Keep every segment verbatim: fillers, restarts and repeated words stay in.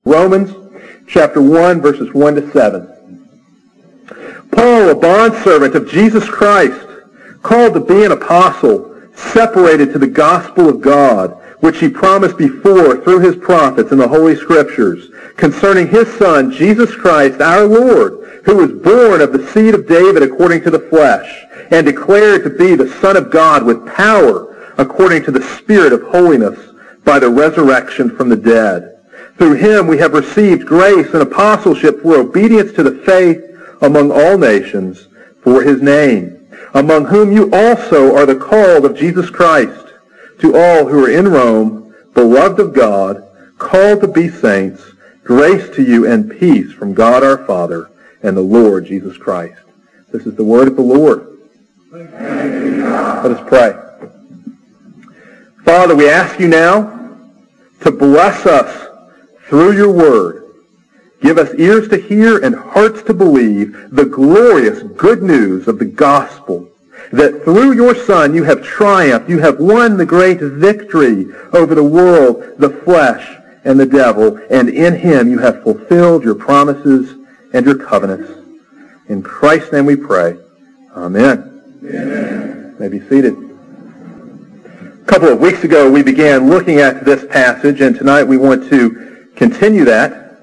Romans chapter one, verses one to seven. Paul, a bondservant of Jesus Christ, called to be an apostle, separated to the gospel of God, which he promised before through his prophets in the Holy Scriptures, concerning his Son, Jesus Christ, our Lord, who was born of the seed of David according to the flesh, and declared to be the Son of God with power, according to the Spirit of holiness, by the resurrection from the dead. Through him we have received grace and apostleship for obedience to the faith among all nations for his name, among whom you also are the called of Jesus Christ, to all who are in Rome, beloved of God, called to be saints, grace to you and peace from God our Father and the Lord Jesus Christ. This is the word of the Lord. Let us pray. Father, we ask you now to bless us through your word. Give us ears to hear and hearts to believe the glorious good news of the gospel, that through your Son you have triumphed, you have won the great victory over the world, the flesh, and the devil, and in him you have fulfilled your promises and your covenants. In Christ's name we pray. Amen. Amen. You may be seated. A couple of weeks ago we began looking at this passage, and tonight we want to continue that.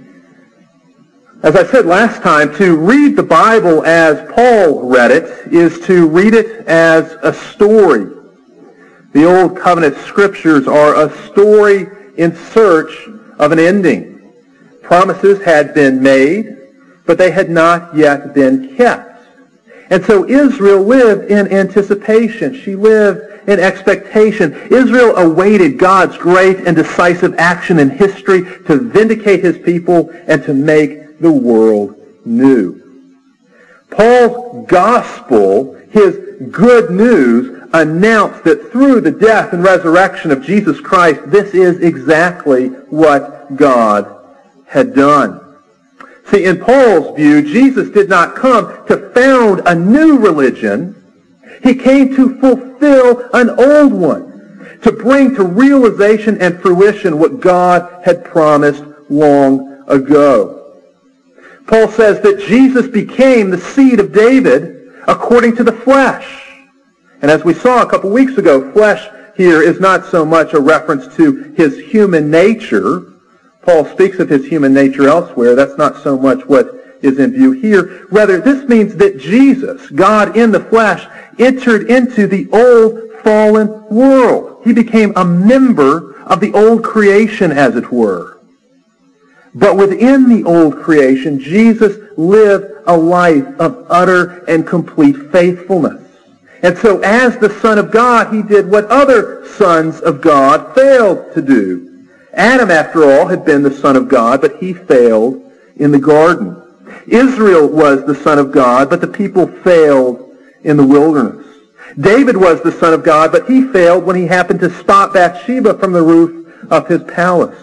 As I said last time, to read the Bible as Paul read it is to read it as a story. The Old Covenant Scriptures are a story in search of an ending. Promises had been made, but they had not yet been kept. And so Israel lived in anticipation. She lived in expectation. Israel awaited God's great and decisive action in history to vindicate his people and to make the world new. Paul's gospel, his good news, announced that through the death and resurrection of Jesus Christ, this is exactly what God had done. See, in Paul's view, Jesus did not come to found a new religion. He came to fulfill an old one, to bring to realization and fruition what God had promised long ago. Paul says that Jesus became the seed of David according to the flesh. And as we saw a couple weeks ago, flesh here is not so much a reference to his human nature. Paul speaks of his human nature elsewhere. That's not so much what is in view here. Rather, this means that Jesus, God in the flesh, entered into the old fallen world. He became a member of the old creation, as it were. But within the old creation, Jesus lived a life of utter and complete faithfulness. And so as the Son of God, he did what other sons of God failed to do. Adam, after all, had been the Son of God, but he failed in the garden. Israel was the Son of God, but the people failed in the wilderness. David was the Son of God, but he failed when he happened to spot Bathsheba from the roof of his palace.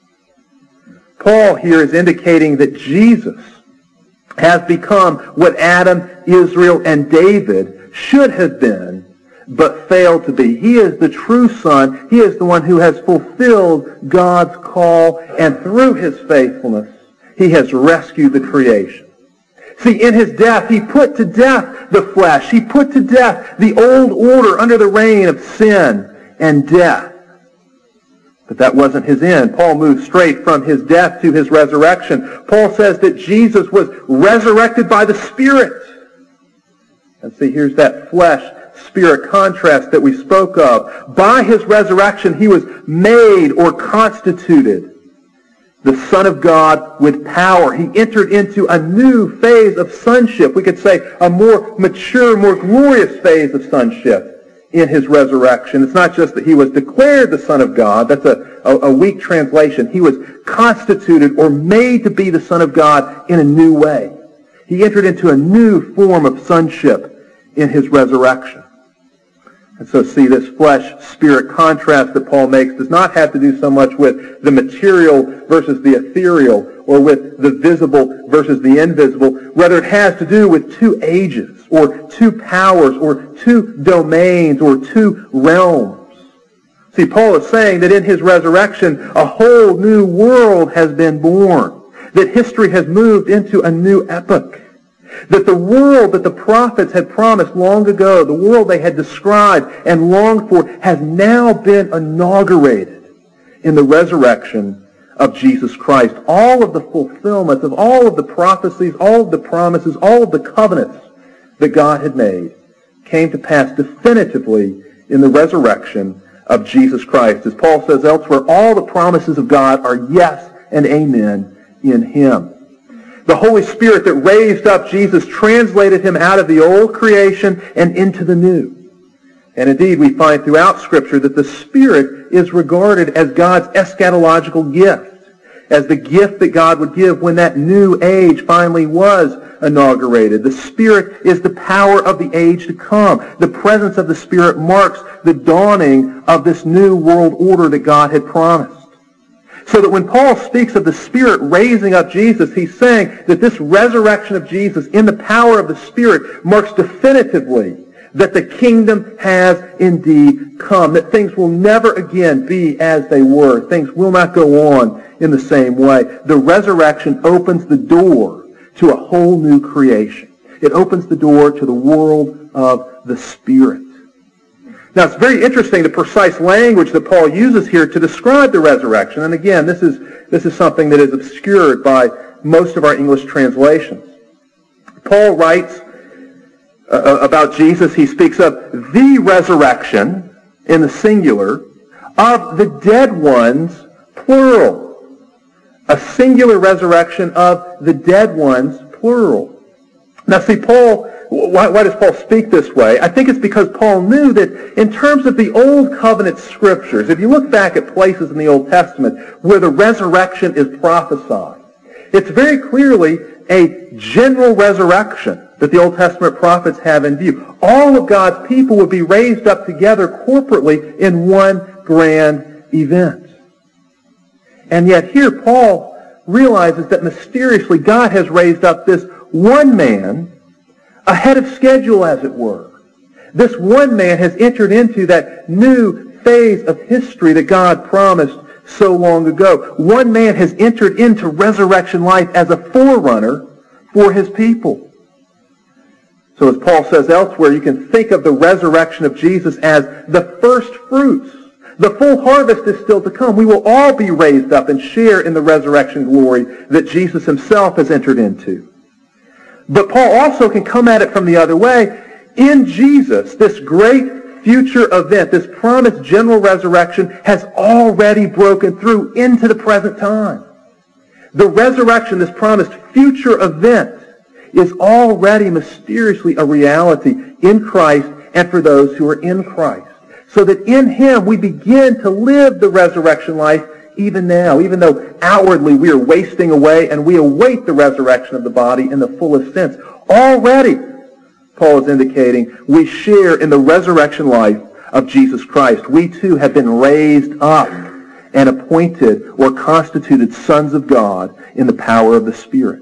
Paul here is indicating that Jesus has become what Adam, Israel, and David should have been, but failed to be. He is the true Son. He is the one who has fulfilled God's call, and through his faithfulness, he has rescued the creation. See, in his death, he put to death the flesh. He put to death the old order under the reign of sin and death. But that wasn't his end. Paul moves straight from his death to his resurrection. Paul says that Jesus was resurrected by the Spirit. And see, here's that flesh-spirit contrast that we spoke of. By his resurrection, he was made or constituted the Son of God with power. He entered into a new phase of sonship. We could say a more mature, more glorious phase of sonship in his resurrection. It's not just that he was declared the Son of God. That's a, a, a weak translation. He was constituted or made to be the Son of God in a new way. He entered into a new form of sonship in his resurrection. And so see, this flesh-spirit contrast that Paul makes does not have to do so much with the material versus the ethereal, or with the visible versus the invisible. Rather, it has to do with two ages, or two powers, or two domains, or two realms. See, Paul is saying that in his resurrection, a whole new world has been born, that history has moved into a new epoch, that the world that the prophets had promised long ago, the world they had described and longed for, has now been inaugurated in the resurrection of Jesus Christ. All of the fulfillments of all of the prophecies, all of the promises, all of the covenants that God had made came to pass definitively in the resurrection of Jesus Christ. As Paul says elsewhere, all the promises of God are yes and amen in him. The Holy Spirit that raised up Jesus translated him out of the old creation and into the new. And indeed, we find throughout Scripture that the Spirit is regarded as God's eschatological gift, as the gift that God would give when that new age finally was inaugurated. The Spirit is the power of the age to come. The presence of the Spirit marks the dawning of this new world order that God had promised. So that when Paul speaks of the Spirit raising up Jesus, he's saying that this resurrection of Jesus in the power of the Spirit marks definitively that the kingdom has indeed come, that things will never again be as they were. Things will not go on in the same way. The resurrection opens the door to a whole new creation. It opens the door to the world of the Spirit. Now, it's very interesting the precise language that Paul uses here to describe the resurrection. And again, this is, this is something that is obscured by most of our English translations. Paul writes uh, about Jesus, he speaks of the resurrection, in the singular, of the dead ones, plural. A singular resurrection of the dead ones, plural. Now see, Paul, why, why does Paul speak this way? I think it's because Paul knew that in terms of the Old Covenant Scriptures, if you look back at places in the Old Testament where the resurrection is prophesied, it's very clearly a general resurrection that the Old Testament prophets have in view. All of God's people would be raised up together corporately in one grand event. And yet here Paul realizes that mysteriously God has raised up this one man ahead of schedule, as it were. This one man has entered into that new phase of history that God promised so long ago. One man has entered into resurrection life as a forerunner for his people. So as Paul says elsewhere, you can think of the resurrection of Jesus as the first fruits. The full harvest is still to come. We will all be raised up and share in the resurrection glory that Jesus himself has entered into. But Paul also can come at it from the other way. In Jesus, this great future event, this promised general resurrection, has already broken through into the present time. The resurrection, this promised future event, is already mysteriously a reality in Christ and for those who are in Christ. So that in him we begin to live the resurrection life even now, even though outwardly we are wasting away and we await the resurrection of the body in the fullest sense. Already, Paul is indicating, we share in the resurrection life of Jesus Christ. We too have been raised up and appointed or constituted sons of God in the power of the Spirit.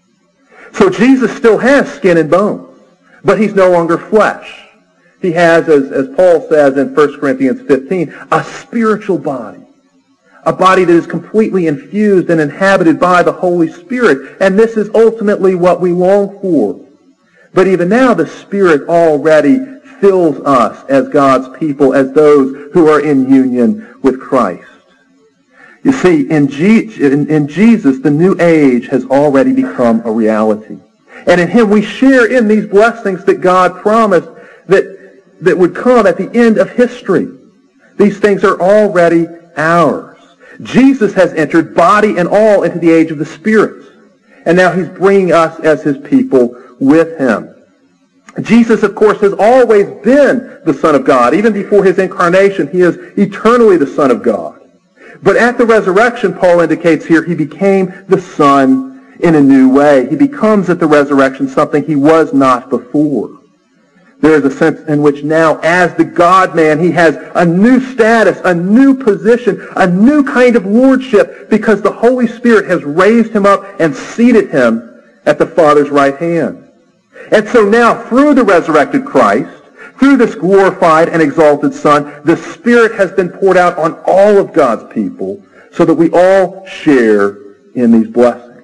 So Jesus still has skin and bones, but he's no longer flesh. He has, as, as Paul says in First Corinthians fifteen, a spiritual body. A body that is completely infused and inhabited by the Holy Spirit. And this is ultimately what we long for. But even now, the Spirit already fills us as God's people, as those who are in union with Christ. You see, in, G- in, in Jesus, the new age has already become a reality. And in him we share in these blessings that God promised that, that would come at the end of history. These things are already ours. Jesus has entered body and all into the age of the Spirit. And now he's bringing us as his people with him. Jesus, of course, has always been the Son of God. Even before his incarnation, he is eternally the Son of God. But at the resurrection, Paul indicates here, he became the Son in a new way. He becomes at the resurrection something he was not before. There is a sense in which now, as the God-man, he has a new status, a new position, a new kind of lordship, because the Holy Spirit has raised him up and seated him at the Father's right hand. And so now, through the resurrected Christ, Through this glorified and exalted Son, the Spirit has been poured out on all of God's people so that we all share in these blessings.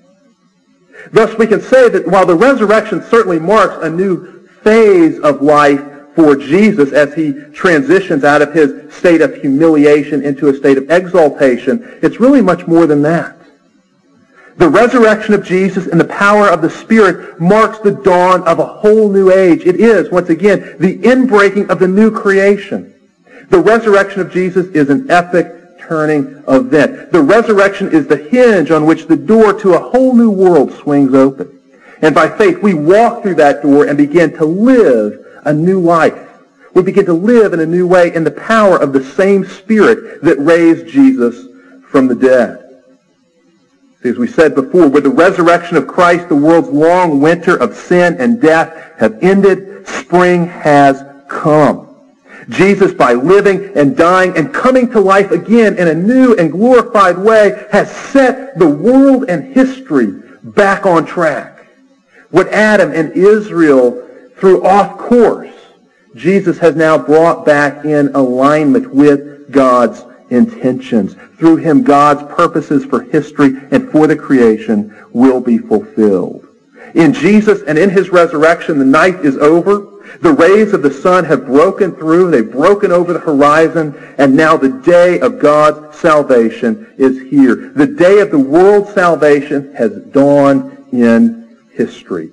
Thus, we can say that while the resurrection certainly marks a new phase of life for Jesus as he transitions out of his state of humiliation into a state of exaltation, it's really much more than that. The resurrection of Jesus and the power of the Spirit marks the dawn of a whole new age. It is, once again, the inbreaking of the new creation. The resurrection of Jesus is an epic turning event. The resurrection is the hinge on which the door to a whole new world swings open. And by faith, we walk through that door and begin to live a new life. We begin to live in a new way in the power of the same Spirit that raised Jesus from the dead. See, as we said before, with the resurrection of Christ, the world's long winter of sin and death have ended. Spring has come. Jesus, by living and dying and coming to life again in a new and glorified way, has set the world and history back on track. What Adam and Israel threw off course, Jesus has now brought back in alignment with God's intentions. Through him, God's purposes for history and for the creation will be fulfilled. In Jesus and in his resurrection, the night is over. The rays of the sun have broken through. They've broken over the horizon. And now the day of God's salvation is here. The day of the world's salvation has dawned in history.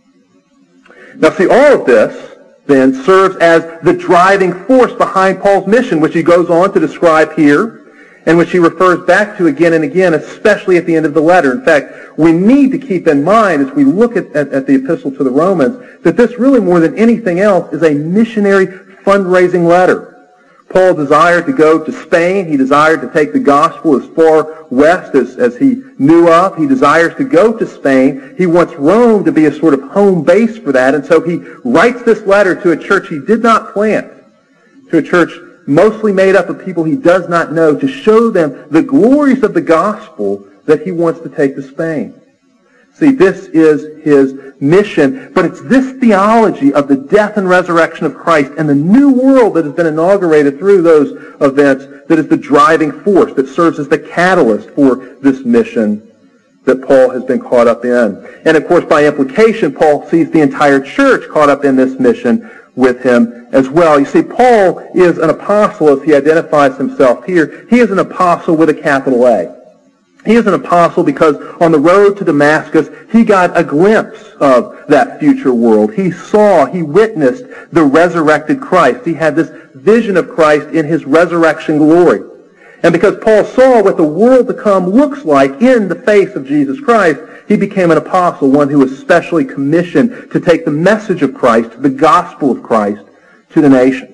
Now see, all of this then serves as the driving force behind Paul's mission, which he goes on to describe here, and which he refers back to again and again, especially at the end of the letter. In fact, we need to keep in mind as we look at, at, at the epistle to the Romans that this really more than anything else is a missionary fundraising letter. Paul desired to go to Spain. He desired to take the gospel as far west as, as he knew of. He desires to go to Spain. He wants Rome to be a sort of home base for that. And so he writes this letter to a church he did not plant, to a church mostly made up of people he does not know, to show them the glories of the gospel that he wants to take to Spain. See, this is his mission, but it's this theology of the death and resurrection of Christ and the new world that has been inaugurated through those events that is the driving force, that serves as the catalyst for this mission that Paul has been caught up in. And of course, by implication, Paul sees the entire church caught up in this mission with him as well. You see, Paul is an apostle as he identifies himself here. He is an apostle with a capital A. He is an apostle because on the road to Damascus, he got a glimpse of that future world. He saw, he witnessed the resurrected Christ. He had this vision of Christ in his resurrection glory. And because Paul saw what the world to come looks like in the face of Jesus Christ, he became an apostle, one who was specially commissioned to take the message of Christ, the gospel of Christ, to the nations.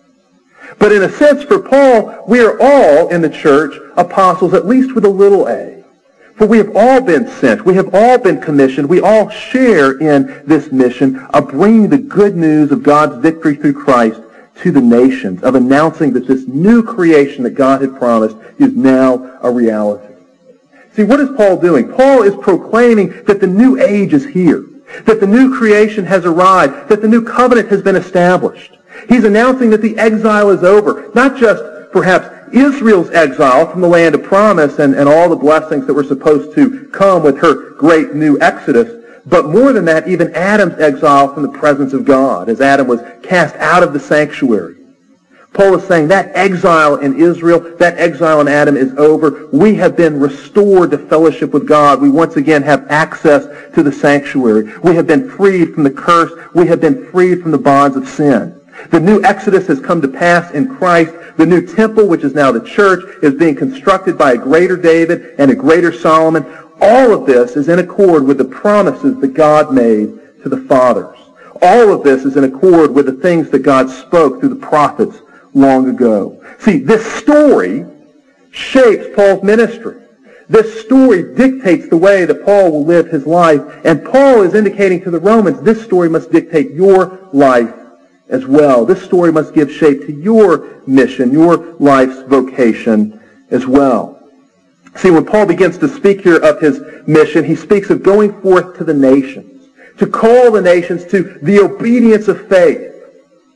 But in a sense, for Paul, we are all in the church apostles, at least with a little a. For we have all been sent. We have all been commissioned. We all share in this mission of bringing the good news of God's victory through Christ to the nations, of announcing that this new creation that God had promised is now a reality. See, what is Paul doing? Paul is proclaiming that the new age is here, that the new creation has arrived, that the new covenant has been established. He's announcing that the exile is over, not just perhaps Israel's exile from the land of promise and, and all the blessings that were supposed to come with her great new exodus, but more than that, even Adam's exile from the presence of God, as Adam was cast out of the sanctuary. Paul is saying that exile in Israel, that exile in Adam is over. We have been restored to fellowship with God. We once again have access to the sanctuary. We have been freed from the curse. We have been freed from the bonds of sin. The new Exodus has come to pass in Christ. The new temple, which is now the church, is being constructed by a greater David and a greater Solomon. All of this is in accord with the promises that God made to the fathers. All of this is in accord with the things that God spoke through the prophets long ago. See, this story shapes Paul's ministry. This story dictates the way that Paul will live his life. And Paul is indicating to the Romans, this story must dictate your life as well. This story must give shape to your mission, your life's vocation as well. See, when Paul begins to speak here of his mission, he speaks of going forth to the nations, to call the nations to the obedience of faith.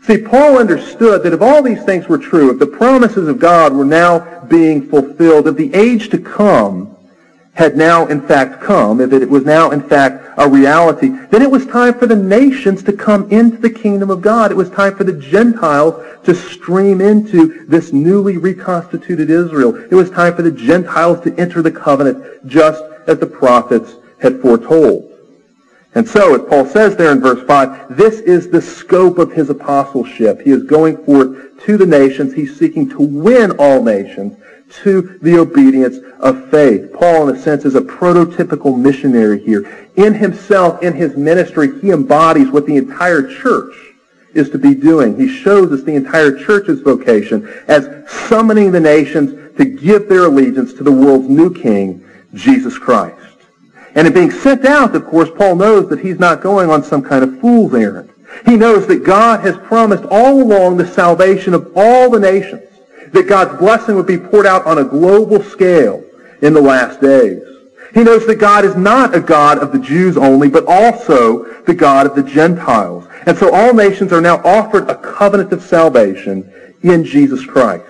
See, Paul understood that if all these things were true, if the promises of God were now being fulfilled, if the age to come had now in fact come, if it was now in fact a reality, then it was time for the nations to come into the kingdom of God. It was time for the Gentiles to stream into this newly reconstituted Israel. It was time for the Gentiles to enter the covenant just as the prophets had foretold. And so, as Paul says there in verse five, this is the scope of his apostleship. He is going forth to the nations. He's seeking to win all nations to the obedience of faith. Paul, in a sense, is a prototypical missionary here. In himself, in his ministry, he embodies what the entire church is to be doing. He shows us the entire church's vocation as summoning the nations to give their allegiance to the world's new king, Jesus Christ. And in being sent out, of course, Paul knows that he's not going on some kind of fool's errand. He knows that God has promised all along the salvation of all the nations, that God's blessing would be poured out on a global scale in the last days. He knows that God is not a God of the Jews only, but also the God of the Gentiles. And so all nations are now offered a covenant of salvation in Jesus Christ.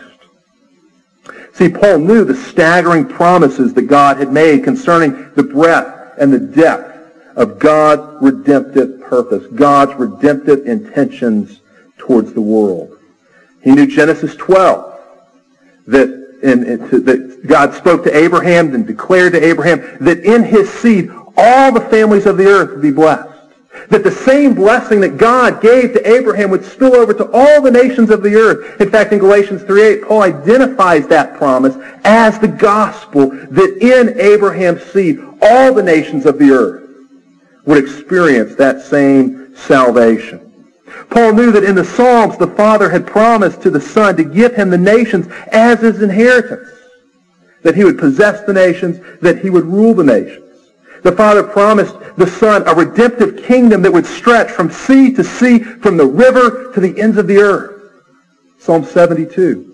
See, Paul knew the staggering promises that God had made concerning the breadth and the depth of God's redemptive purpose, God's redemptive intentions towards the world. He knew Genesis twelve, that, in, in, that God spoke to Abraham and declared to Abraham that in his seed all the families of the earth would be blessed. That the same blessing that God gave to Abraham would spill over to all the nations of the earth. In fact, in Galatians three eight, Paul identifies that promise as the gospel, that in Abraham's seed, all the nations of the earth would experience that same salvation. Paul knew that in the Psalms, the Father had promised to the Son to give him the nations as his inheritance, that he would possess the nations, that he would rule the nations. The Father promised the Son a redemptive kingdom that would stretch from sea to sea, from the river to the ends of the earth. Psalm seventy-two.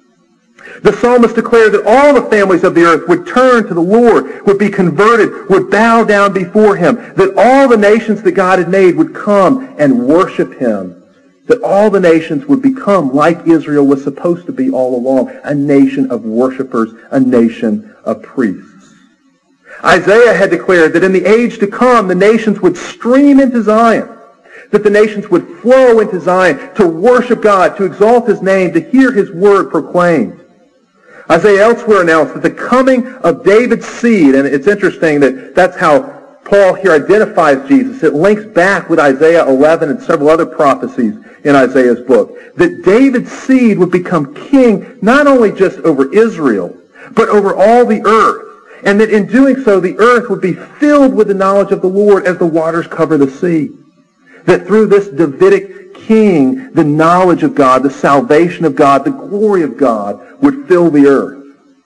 The psalmist declared that all the families of the earth would turn to the Lord, would be converted, would bow down before him, that all the nations that God had made would come and worship him, that all the nations would become like Israel was supposed to be all along, a nation of worshipers, a nation of priests. Isaiah had declared that in the age to come, the nations would stream into Zion, that the nations would flow into Zion to worship God, to exalt his name, to hear his word proclaimed. Isaiah elsewhere announced that the coming of David's seed, and it's interesting that that's how Paul here identifies Jesus. It links back with Isaiah eleven and several other prophecies in Isaiah's book, that David's seed would become king not only just over Israel, but over all the earth. And that in doing so, the earth would be filled with the knowledge of the Lord as the waters cover the sea. That through this Davidic king, the knowledge of God, the salvation of God, the glory of God would fill the earth.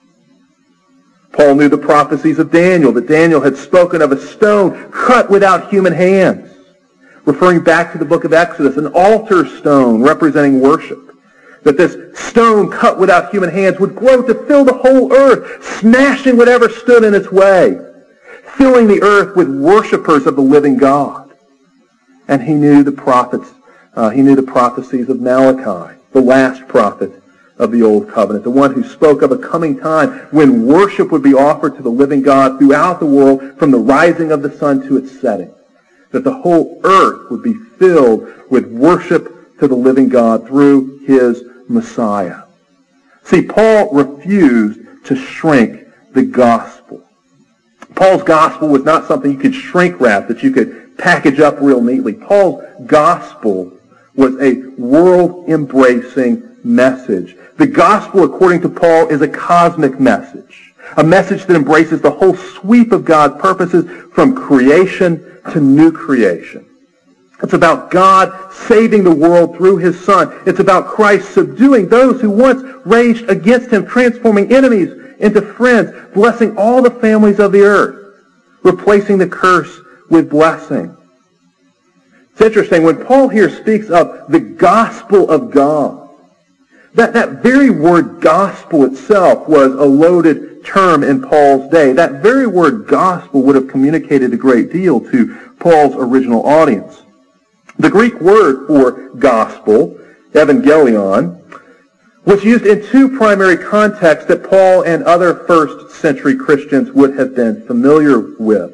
Paul knew the prophecies of Daniel, that Daniel had spoken of a stone cut without human hands, referring back to the book of Exodus, an altar stone representing worship. That this stone cut without human hands would grow to fill the whole earth, smashing whatever stood in its way, filling the earth with worshipers of the living God. And he knew the prophets, uh, he knew the prophecies of Malachi, the last prophet of the Old Covenant, the one who spoke of a coming time when worship would be offered to the living God throughout the world from the rising of the sun to its setting. That the whole earth would be filled with worship to the living God through his Messiah. See, Paul refused to shrink the gospel. Paul's gospel was not something you could shrink wrap, that you could package up real neatly. Paul's gospel was a world-embracing message. The gospel, according to Paul, is a cosmic message, a message that embraces the whole sweep of God's purposes from creation to new creation. It's about God saving the world through his Son. It's about Christ subduing those who once raged against him, transforming enemies into friends, blessing all the families of the earth, replacing the curse with blessing. It's interesting, when Paul here speaks of the gospel of God, that, that very word gospel itself was a loaded term in Paul's day. That very word gospel would have communicated a great deal to Paul's original audience. The Greek word for gospel evangelion, was used in two primary contexts that Paul and other first century Christians would have been familiar with.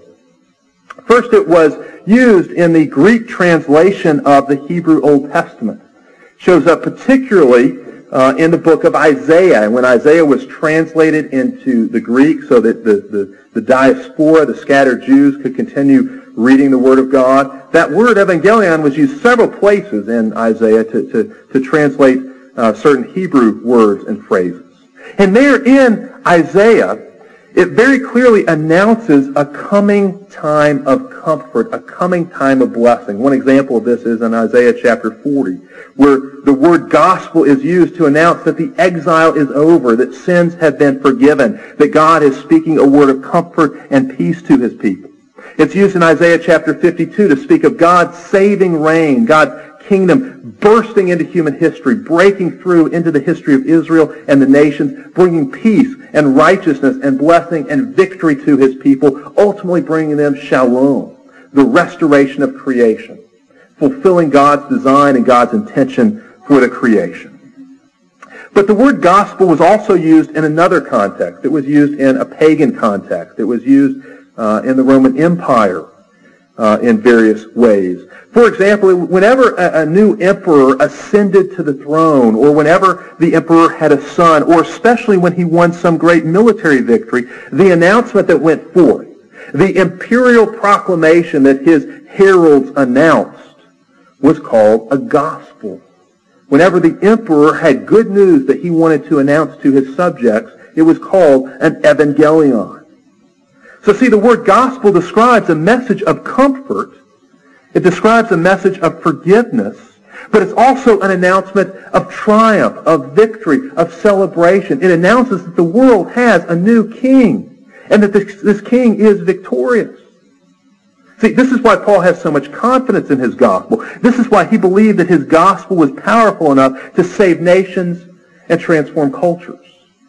First, it was used in the Greek translation of the Hebrew Old Testament. It shows up particularly uh, in the book of Isaiah. And when Isaiah was translated into the Greek so that the, the, the diaspora, the scattered Jews, could continue reading the Word of God, that word evangelion was used several places in Isaiah to, to, to translate uh, certain Hebrew words and phrases. And there in Isaiah, it very clearly announces a coming time of comfort, a coming time of blessing. One example of this is in Isaiah chapter forty, where the word gospel is used to announce that the exile is over, that sins have been forgiven, that God is speaking a word of comfort and peace to his people. It's used in Isaiah chapter fifty-two to speak of God's saving reign, God's kingdom bursting into human history, breaking through into the history of Israel and the nations, bringing peace and righteousness and blessing and victory to his people, ultimately bringing them shalom, the restoration of creation, fulfilling God's design and God's intention for the creation. But the word gospel was also used in another context. It was used in a pagan context. It was used uh, in the Roman Empire uh, in various ways. For example, whenever a, a new emperor ascended to the throne, or whenever the emperor had a son, or especially when he won some great military victory, the announcement that went forth, the imperial proclamation that his heralds announced, was called a gospel. Whenever the emperor had good news that he wanted to announce to his subjects, it was called an evangelion. So see, the word gospel describes a message of comfort. It describes a message of forgiveness, but it's also an announcement of triumph, of victory, of celebration. It announces that the world has a new king, and that this, this king is victorious. See, this is why Paul has so much confidence in his gospel. This is why he believed that his gospel was powerful enough to save nations and transform cultures.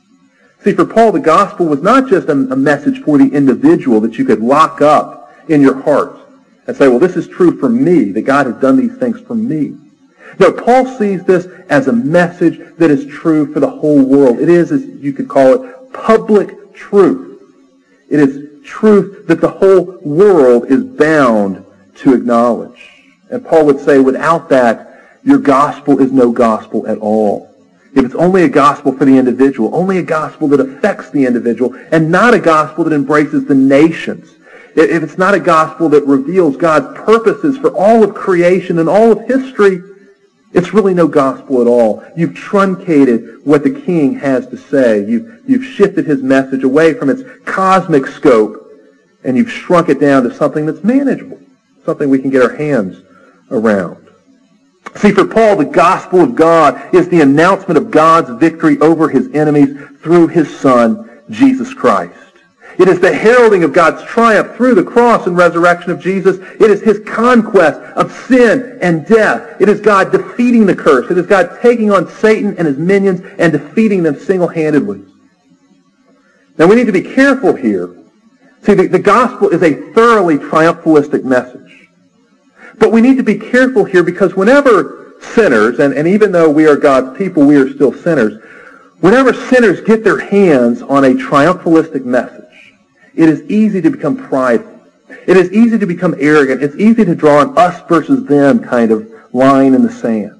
See, for Paul, the gospel was not just a, a message for the individual that you could lock up in your heart and say, well, this is true for me, that God has done these things for me. No, Paul sees this as a message that is true for the whole world. It is, as you could call it, public truth. It is truth that the whole world is bound to acknowledge. And Paul would say, without that, your gospel is no gospel at all. If it's only a gospel for the individual, only a gospel that affects the individual, and not a gospel that embraces the nations, if it's not a gospel that reveals God's purposes for all of creation and all of history, it's really no gospel at all. You've truncated what the king has to say. You've, you've shifted his message away from its cosmic scope, and you've shrunk it down to something that's manageable, something we can get our hands around. See, for Paul, the gospel of God is the announcement of God's victory over his enemies through his Son, Jesus Christ. It is the heralding of God's triumph through the cross and resurrection of Jesus. It is his conquest of sin and death. It is God defeating the curse. It is God taking on Satan and his minions and defeating them single-handedly. Now, we need to be careful here. See, the, the gospel is a thoroughly triumphalistic message. But we need to be careful here because whenever sinners, and, and even though we are God's people, we are still sinners, whenever sinners get their hands on a triumphalistic message, it is easy to become prideful. It is easy to become arrogant. It's easy to draw an us versus them kind of line in the sand.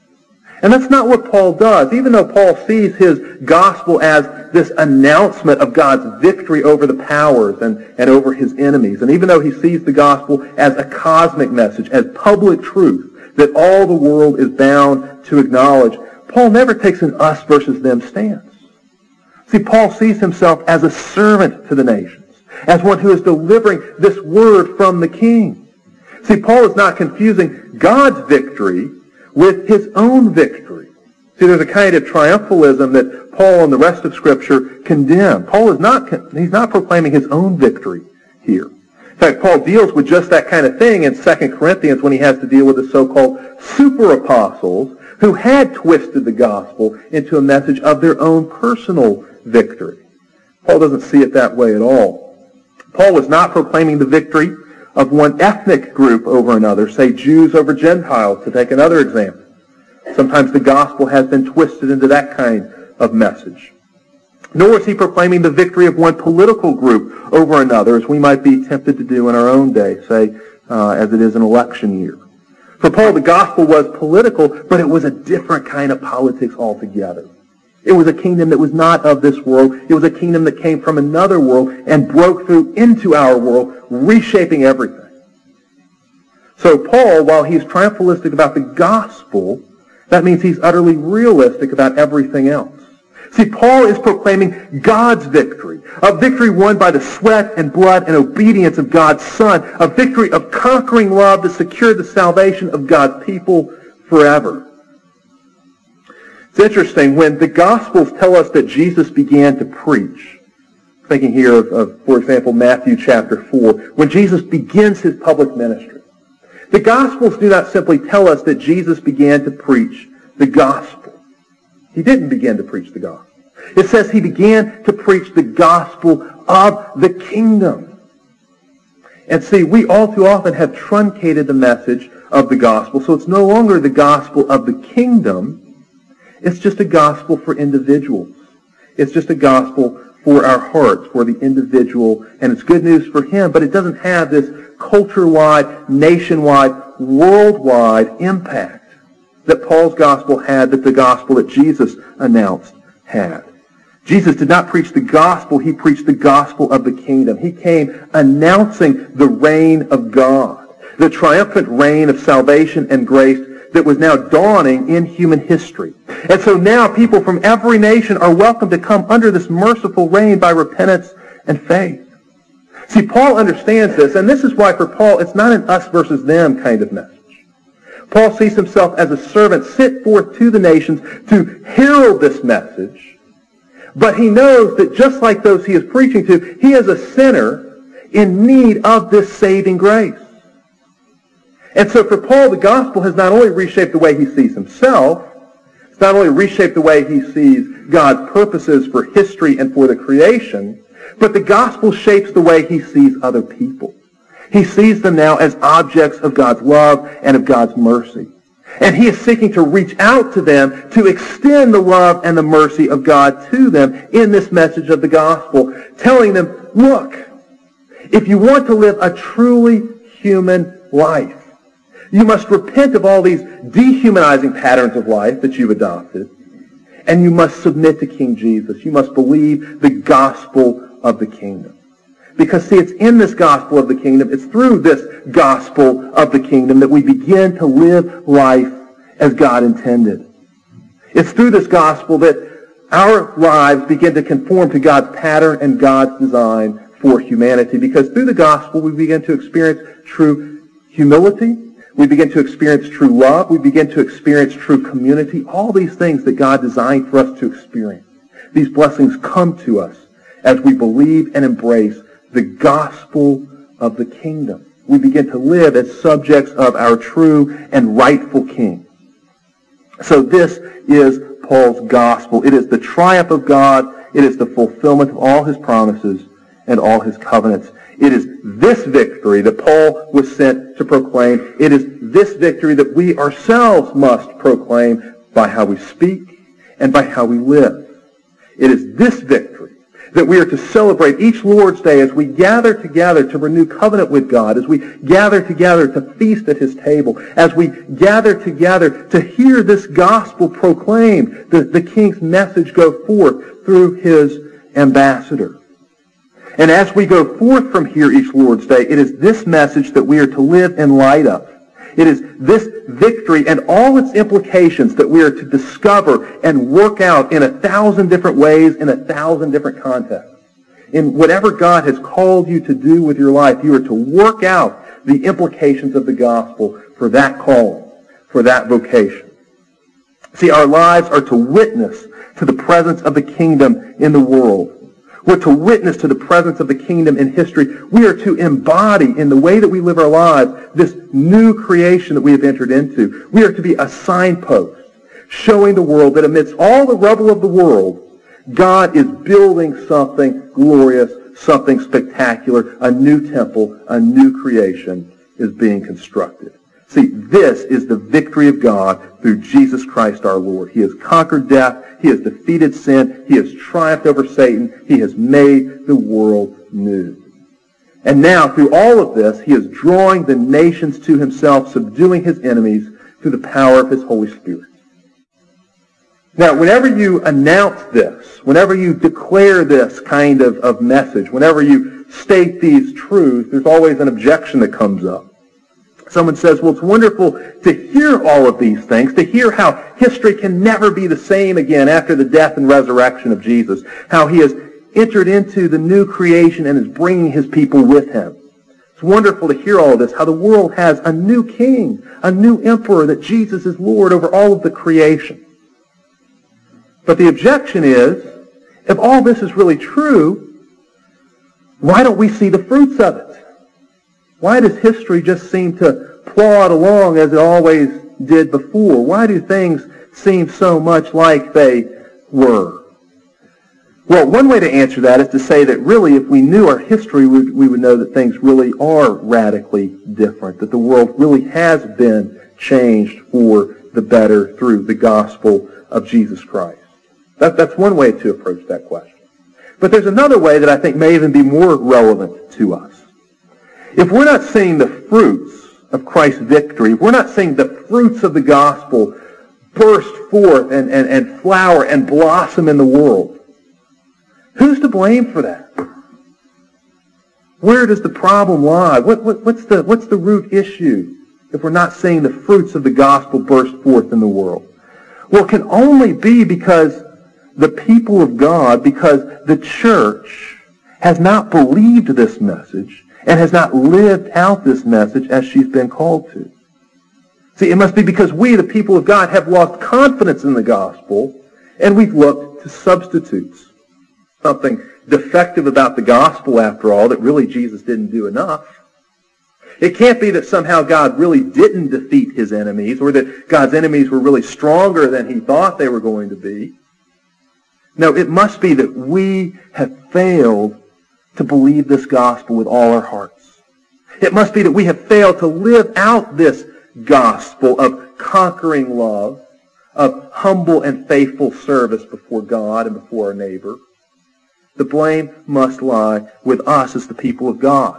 And that's not what Paul does. Even though Paul sees his gospel as this announcement of God's victory over the powers and, and over his enemies, and even though he sees the gospel as a cosmic message, as public truth that all the world is bound to acknowledge, Paul never takes an us versus them stance. See, Paul sees himself as a servant to the nations, as one who is delivering this word from the king. See, Paul is not confusing God's victory with his own victory. See, there's a kind of triumphalism that Paul and the rest of Scripture condemn. Paul is not, he's not proclaiming his own victory here. In fact, Paul deals with just that kind of thing in Second Corinthians when he has to deal with the so-called super apostles who had twisted the gospel into a message of their own personal victory. Paul doesn't see it that way at all. Paul was not proclaiming the victory of one ethnic group over another, say Jews over Gentiles, to take another example. Sometimes the gospel has been twisted into that kind of message. Nor is he proclaiming the victory of one political group over another, as we might be tempted to do in our own day, say, uh, as it is an election year. For Paul, the gospel was political, but it was a different kind of politics altogether. It was a kingdom that was not of this world. It was a kingdom that came from another world and broke through into our world, reshaping everything. So Paul, while he's triumphalistic about the gospel, that means he's utterly realistic about everything else. See, Paul is proclaiming God's victory, a victory won by the sweat and blood and obedience of God's Son, a victory of conquering love that secured the salvation of God's people forever. It's interesting, when the Gospels tell us that Jesus began to preach, thinking here of, of, for example, Matthew chapter four, when Jesus begins his public ministry, the Gospels do not simply tell us that Jesus began to preach the gospel. He didn't begin to preach the gospel. It says he began to preach the gospel of the kingdom. And see, we all too often have truncated the message of the gospel, so it's no longer the gospel of the kingdom. It's just a gospel for individuals. It's just a gospel for our hearts, for the individual, and it's good news for him, but it doesn't have this culture-wide, nationwide, worldwide impact that Paul's gospel had, that the gospel that Jesus announced had. Jesus did not preach the gospel, he preached the gospel of the kingdom. He came announcing the reign of God, the triumphant reign of salvation and grace that was now dawning in human history. And so now people from every nation are welcome to come under this merciful reign by repentance and faith. See, Paul understands this, and this is why for Paul it's not an us versus them kind of message. Paul sees himself as a servant sent forth to the nations to herald this message, but he knows that just like those he is preaching to, he is a sinner in need of this saving grace. And so for Paul, the gospel has not only reshaped the way he sees himself, it's not only reshaped the way he sees God's purposes for history and for the creation, but the gospel shapes the way he sees other people. He sees them now as objects of God's love and of God's mercy. And he is seeking to reach out to them to extend the love and the mercy of God to them in this message of the gospel, telling them, look, if you want to live a truly human life, you must repent of all these dehumanizing patterns of life that you've adopted, and you must submit to King Jesus. You must believe the gospel of the kingdom. Because, see, it's in this gospel of the kingdom, it's through this gospel of the kingdom that we begin to live life as God intended. It's through this gospel that our lives begin to conform to God's pattern and God's design for humanity. Because through the gospel we begin to experience true humility, we begin to experience true love, we begin to experience true community, all these things that God designed for us to experience. These blessings come to us as we believe and embrace the gospel of the kingdom. We begin to live as subjects of our true and rightful King. So this is Paul's gospel. It is the triumph of God. It is the fulfillment of all his promises and all his covenants. It is this victory that Paul was sent to proclaim. It is this victory that we ourselves must proclaim by how we speak and by how we live. It is this victory that we are to celebrate each Lord's Day as we gather together to renew covenant with God, as we gather together to feast at his table, as we gather together to hear this gospel proclaimed, the, the King's message go forth through his ambassador. And as we go forth from here each Lord's Day, it is this message that we are to live in light of. It is this victory and all its implications that we are to discover and work out in a thousand different ways, in a thousand different contexts. In whatever God has called you to do with your life, you are to work out the implications of the gospel for that calling, for that vocation. See, our lives are to witness to the presence of the kingdom in the world. We're to witness to the presence of the kingdom in history. We are to embody in the way that we live our lives this new creation that we have entered into. We are to be a signpost showing the world that amidst all the rubble of the world, God is building something glorious, something spectacular. A new temple, a new creation is being constructed. See, this is the victory of God through Jesus Christ our Lord. He has conquered death. He has defeated sin. He has triumphed over Satan. He has made the world new. And now, through all of this, he is drawing the nations to himself, subduing his enemies through the power of his Holy Spirit. Now, whenever you announce this, whenever you declare this kind of, of message, whenever you state these truths, there's always an objection that comes up. Someone says, well, it's wonderful to hear all of these things, to hear how history can never be the same again after the death and resurrection of Jesus, how he has entered into the new creation and is bringing his people with him. It's wonderful to hear all of this, how the world has a new king, a new emperor, that Jesus is Lord over all of the creation. But the objection is, if all this is really true, why don't we see the fruits of it? Why does history just seem to plod along as it always did before? Why do things seem so much like they were? Well, one way to answer that is to say that really, if we knew our history, we, we would know that things really are radically different, that the world really has been changed for the better through the gospel of Jesus Christ. That, that's one way to approach that question. But there's another way that I think may even be more relevant to us. If we're not seeing the fruits of Christ's victory, if we're not seeing the fruits of the gospel burst forth and, and, and flower and blossom in the world, who's to blame for that? Where does the problem lie? What, what, what's the, what's the root issue if we're not seeing the fruits of the gospel burst forth in the world? Well, it can only be because the people of God, because the church has not believed this message and has not lived out this message as she's been called to. See, it must be because we, the people of God, have lost confidence in the gospel and we've looked to substitutes. Something defective about the gospel, after all, that really Jesus didn't do enough. It can't be that somehow God really didn't defeat his enemies or that God's enemies were really stronger than he thought they were going to be. No, it must be that we have failed to believe this gospel with all our hearts. It must be that we have failed to live out this gospel of conquering love, of humble and faithful service before God and before our neighbor. The blame must lie with us as the people of God.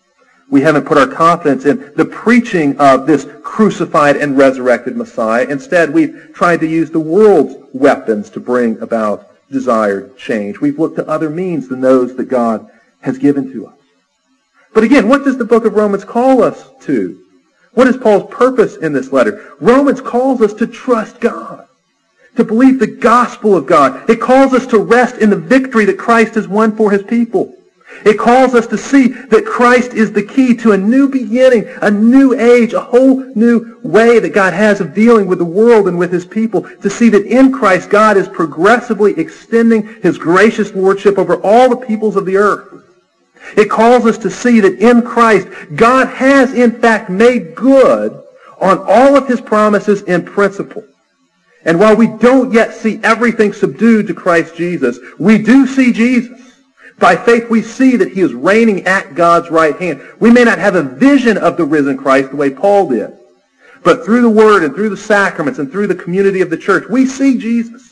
We haven't put our confidence in the preaching of this crucified and resurrected Messiah. Instead, we've tried to use the world's weapons to bring about desired change. We've looked to other means than those that God has given to us. But again, what does the book of Romans call us to? What is Paul's purpose in this letter? Romans calls us to trust God, to believe the gospel of God. It calls us to rest in the victory that Christ has won for his people. It calls us to see that Christ is the key to a new beginning, a new age, a whole new way that God has of dealing with the world and with his people. To see that in Christ, God is progressively extending his gracious lordship over all the peoples of the earth. It calls us to see that in Christ, God has in fact made good on all of his promises in principle. And while we don't yet see everything subdued to Christ Jesus, we do see Jesus. By faith, we see that he is reigning at God's right hand. We may not have a vision of the risen Christ the way Paul did, but through the Word and through the sacraments and through the community of the church, we see Jesus.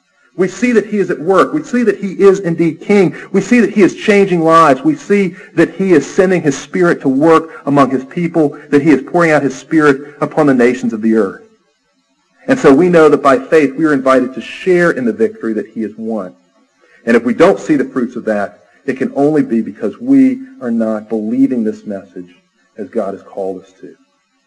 We see that he is at work. We see that he is indeed king. We see that he is changing lives. We see that he is sending his Spirit to work among his people, that he is pouring out his Spirit upon the nations of the earth. And so we know that by faith we are invited to share in the victory that he has won. And if we don't see the fruits of that, it can only be because we are not believing this message as God has called us to.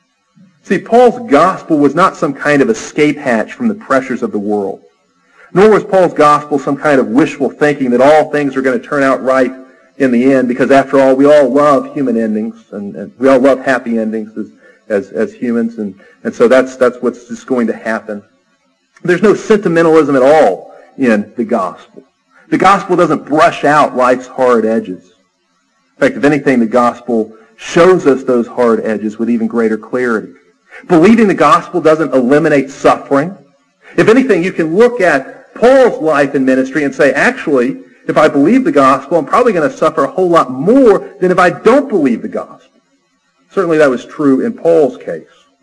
See, Paul's gospel was not some kind of escape hatch from the pressures of the world. Nor was Paul's gospel some kind of wishful thinking that all things are going to turn out right in the end, because after all, we all love human endings, and, and we all love happy endings as, as, as humans, and, and so that's, that's what's just going to happen. There's no sentimentalism at all in the gospel. The gospel doesn't brush out life's hard edges. In fact, if anything, the gospel shows us those hard edges with even greater clarity. Believing the gospel doesn't eliminate suffering. If anything, you can look at Paul's life and ministry and say, actually, if I believe the gospel, I'm probably going to suffer a whole lot more than if I don't believe the gospel. Certainly that was true in Paul's case.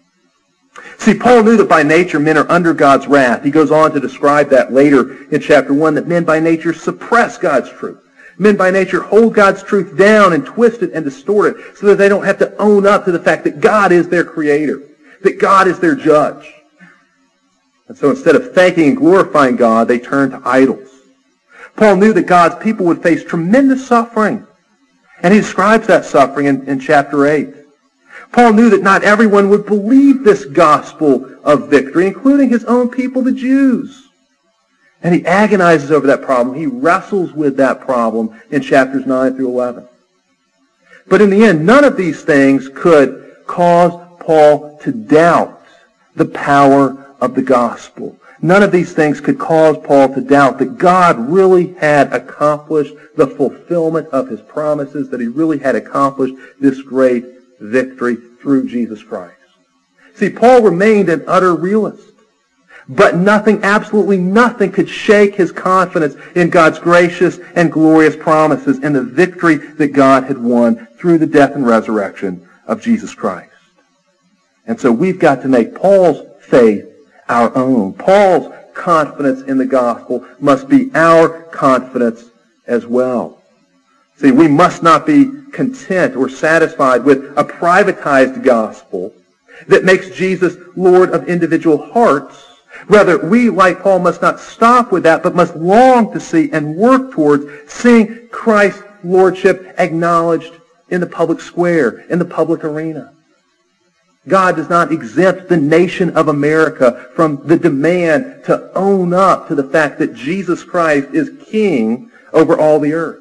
See, Paul knew that by nature men are under God's wrath. He goes on to describe that later in chapter one, that men by nature suppress God's truth. Men by nature hold God's truth down and twist it and distort it so that they don't have to own up to the fact that God is their creator, that God is their judge. And so instead of thanking and glorifying God, they turn to idols. Paul knew that God's people would face tremendous suffering. And he describes that suffering in, in chapter eight. Paul knew that not everyone would believe this gospel of victory, including his own people, the Jews. And he agonizes over that problem. He wrestles with that problem in chapters nine through eleven. But in the end, none of these things could cause Paul to doubt the power of the gospel. None of these things could cause Paul to doubt that God really had accomplished the fulfillment of his promises, that he really had accomplished this great victory through Jesus Christ. See, Paul remained an utter realist. But nothing, absolutely nothing, could shake his confidence in God's gracious and glorious promises and the victory that God had won through the death and resurrection of Jesus Christ. And so we've got to make Paul's faith our own. Paul's confidence in the gospel must be our confidence as well. See, we must not be content or satisfied with a privatized gospel that makes Jesus Lord of individual hearts. Rather, we, like Paul, must not stop with that, but must long to see and work towards seeing Christ's lordship acknowledged in the public square, in the public arena. God does not exempt the nation of America from the demand to own up to the fact that Jesus Christ is king over all the earth.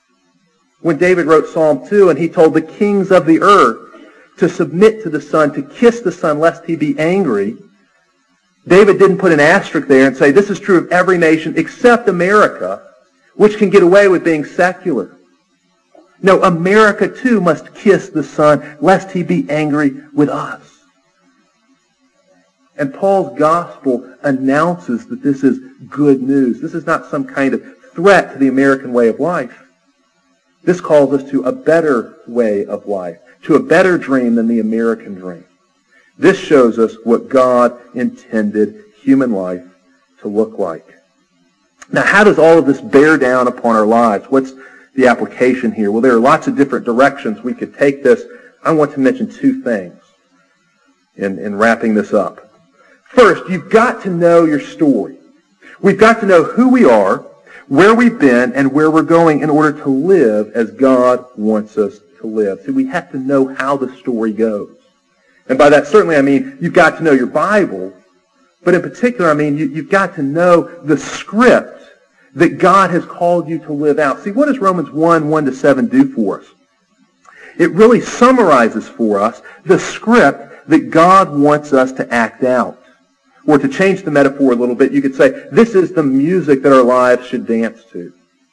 When David wrote Psalm two and he told the kings of the earth to submit to the Son, to kiss the Son lest he be angry, David didn't put an asterisk there and say, this is true of every nation except America, which can get away with being secular. No, America too must kiss the Son, lest he be angry with us. And Paul's gospel announces that this is good news. This is not some kind of threat to the American way of life. This calls us to a better way of life, to a better dream than the American dream. This shows us what God intended human life to look like. Now, how does all of this bear down upon our lives? What's the application here? Well, there are lots of different directions we could take this. I want to mention two things in, in wrapping this up. First, you've got to know your story. We've got to know who we are, where we've been, and where we're going in order to live as God wants us to live. See, we have to know how the story goes. And by that, certainly, I mean, you've got to know your Bible, but in particular, I mean, you, you've got to know the script that God has called you to live out. See, what does Romans one, one to seven do for us? It really summarizes for us the script that God wants us to act out. Or to change the metaphor a little bit, you could say, this is the music that our lives should dance to.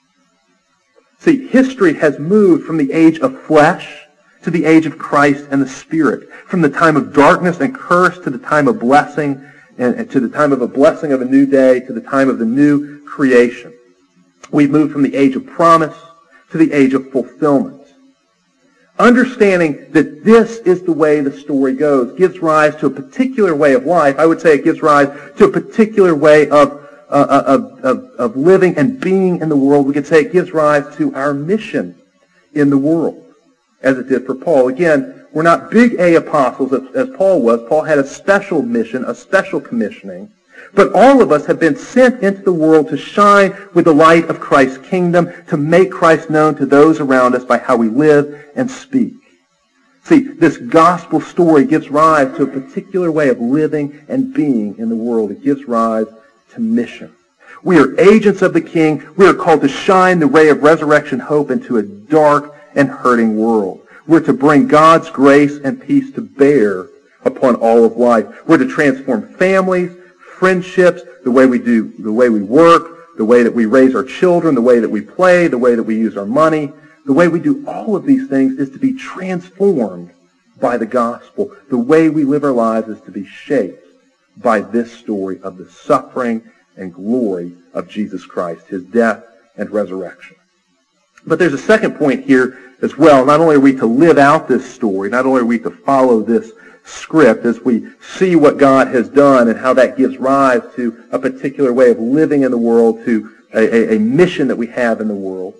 See, history has moved from the age of flesh to the age of Christ and the Spirit, from the time of darkness and curse to the time of blessing, and to the time of a blessing of a new day, to the time of the new creation. We've moved from the age of promise to the age of fulfillment. Understanding that this is the way the story goes gives rise to a particular way of life. I would say it gives rise to a particular way of, uh, of, of, of living and being in the world. We could say it gives rise to our mission in the world, as it did for Paul. Again, we're not big A apostles as, as Paul was. Paul had a special mission, a special commissioning. But all of us have been sent into the world to shine with the light of Christ's kingdom, to make Christ known to those around us by how we live and speak. See, this gospel story gives rise to a particular way of living and being in the world. It gives rise to mission. We are agents of the King. We are called to shine the ray of resurrection hope into a dark and hurting world. We're to bring God's grace and peace to bear upon all of life. We're to transform families, friendships, the way we do, the way we work, the way that we raise our children, the way that we play, the way that we use our money. The way we do all of these things is to be transformed by the gospel. The way we live our lives is to be shaped by this story of the suffering and glory of Jesus Christ, his death and resurrection. But there's a second point here as well. Not only are we to live out this story, not only are we to follow this script as we see what God has done and how that gives rise to a particular way of living in the world, to a, a, a mission that we have in the world.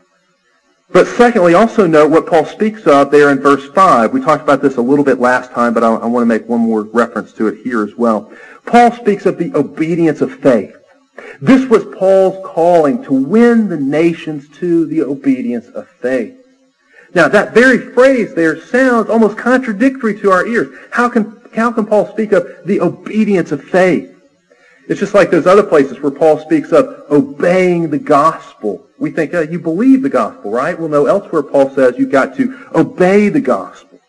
But secondly, also note what Paul speaks of there in verse five. We talked about this a little bit last time, but I, I want to make one more reference to it here as well. Paul speaks of the obedience of faith. This was Paul's calling to win the nations to the obedience of faith. Now, that very phrase there sounds almost contradictory to our ears. How can, how can Paul speak of the obedience of faith? It's just like those other places where Paul speaks of obeying the gospel. We think, oh, you believe the gospel, right? Well, no, elsewhere Paul says you've got to obey the gospel.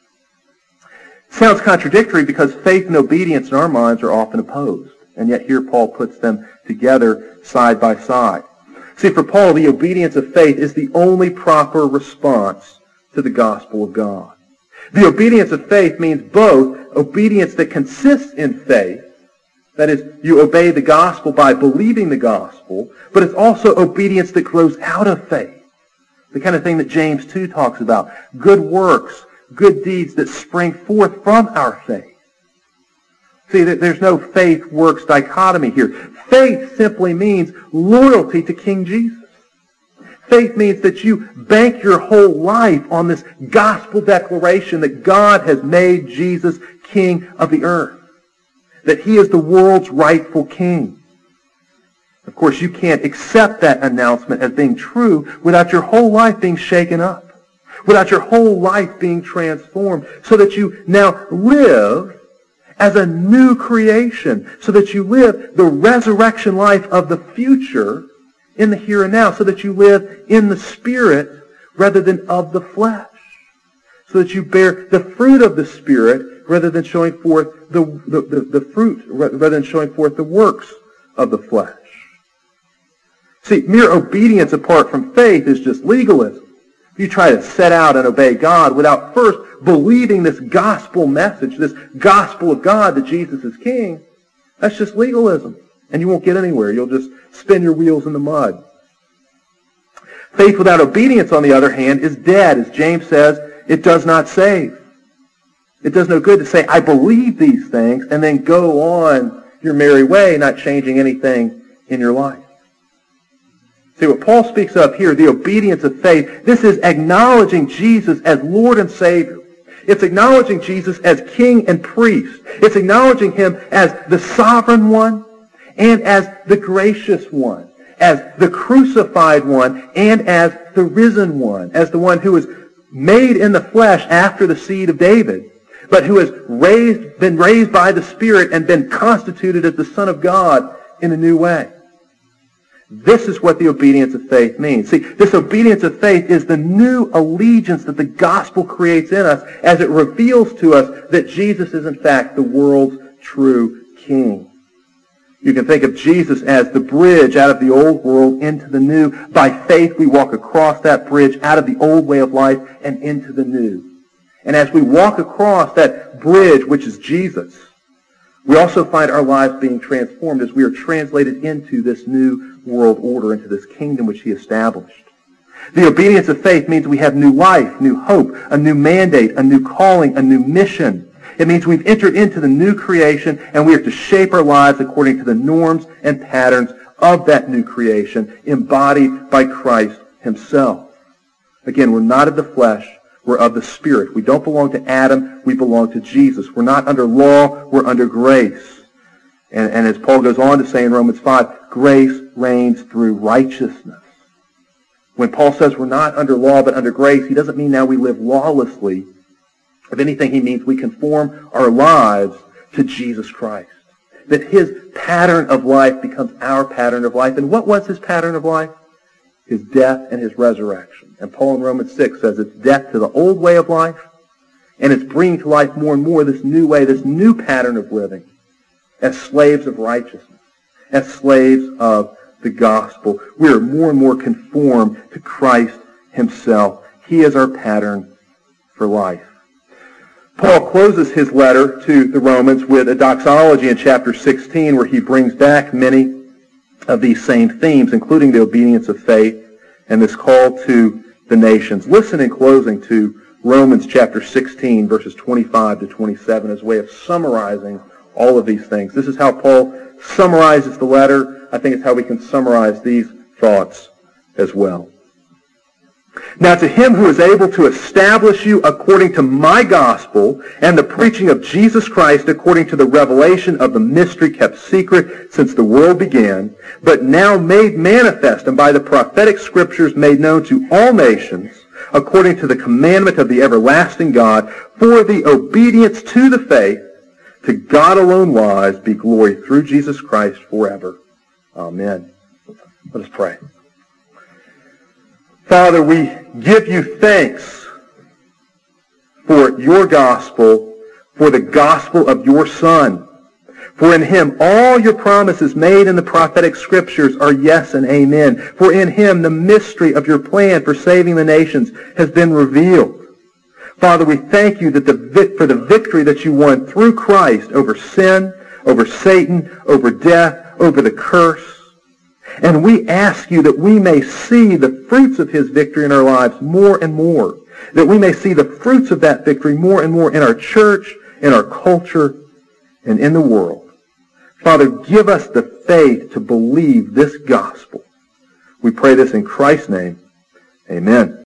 Sounds contradictory because faith and obedience in our minds are often opposed. And yet here Paul puts them together side by side. See, for Paul, the obedience of faith is the only proper response to the gospel of God. The obedience of faith means both obedience that consists in faith, that is, you obey the gospel by believing the gospel, but it's also obedience that grows out of faith. The kind of thing that James two talks about. Good works, good deeds that spring forth from our faith. See, there's no faith-works dichotomy here. Faith simply means loyalty to King Jesus. Faith means that you bank your whole life on this gospel declaration that God has made Jesus King of the earth. That He is the world's rightful King. Of course, you can't accept that announcement as being true without your whole life being shaken up. Without your whole life being transformed so that you now live as a new creation. So that you live the resurrection life of the future in the here and now, so that you live in the Spirit rather than of the flesh. So that you bear the fruit of the Spirit rather than showing forth the, the, the, the fruit, rather than showing forth the works of the flesh. See, mere obedience apart from faith is just legalism. If you try to set out and obey God without first believing this gospel message, this gospel of God that Jesus is King, that's just legalism. And you won't get anywhere. You'll just spin your wheels in the mud. Faith without obedience, on the other hand, is dead. As James says, it does not save. It does no good to say, I believe these things, and then go on your merry way, not changing anything in your life. See, what Paul speaks of here, the obedience of faith, this is acknowledging Jesus as Lord and Savior. It's acknowledging Jesus as King and Priest. It's acknowledging Him as the sovereign one and as the gracious one, as the crucified one and as the risen one, as the one who was made in the flesh after the seed of David, but who has raised, been raised by the Spirit and been constituted as the Son of God in a new way. This is what the obedience of faith means. See, this obedience of faith is the new allegiance that the gospel creates in us as it reveals to us that Jesus is in fact the world's true King. You can think of Jesus as the bridge out of the old world into the new. By faith we walk across that bridge out of the old way of life and into the new. And as we walk across that bridge, which is Jesus, we also find our lives being transformed as we are translated into this new world order, into this kingdom which He established. The obedience of faith means we have new life, new hope, a new mandate, a new calling, a new mission. It means we've entered into the new creation and we are to shape our lives according to the norms and patterns of that new creation embodied by Christ Himself. Again, we're not of the flesh, we're of the Spirit. We don't belong to Adam, we belong to Jesus. We're not under law, we're under grace. And, and as Paul goes on to say in Romans five, grace reigns through righteousness. When Paul says we're not under law but under grace, he doesn't mean now we live lawlessly. If anything, he means we conform our lives to Jesus Christ. That His pattern of life becomes our pattern of life. And what was His pattern of life? His death and His resurrection. And Paul in Romans six says it's death to the old way of life, and it's bringing to life more and more this new way, this new pattern of living, as slaves of righteousness, as slaves of the gospel. We are more and more conformed to Christ Himself. He is our pattern for life. Paul closes his letter to the Romans with a doxology in chapter sixteen where he brings back many of these same themes, including the obedience of faith and this call to the nations. Listen in closing to Romans chapter sixteen, verses twenty-five to twenty-seven, as a way of summarizing all of these things. This is how Paul summarizes the letter. I think it's how we can summarize these thoughts as well. Now to him who is able to establish you according to my gospel and the preaching of Jesus Christ according to the revelation of the mystery kept secret since the world began, but now made manifest and by the prophetic scriptures made known to all nations, according to the commandment of the everlasting God, for the obedience to the faith, to God alone wise be glory through Jesus Christ forever. Amen. Let us pray. Father, we give you thanks for your gospel, for the gospel of your Son. For in him all your promises made in the prophetic scriptures are yes and amen. For in him the mystery of your plan for saving the nations has been revealed. Father, we thank you that the, for the victory that you won through Christ over sin, over Satan, over death, over the curse. And we ask you that we may see the fruits of his victory in our lives more and more. That we may see the fruits of that victory more and more in our church, in our culture, and in the world. Father, give us the faith to believe this gospel. We pray this in Christ's name. Amen.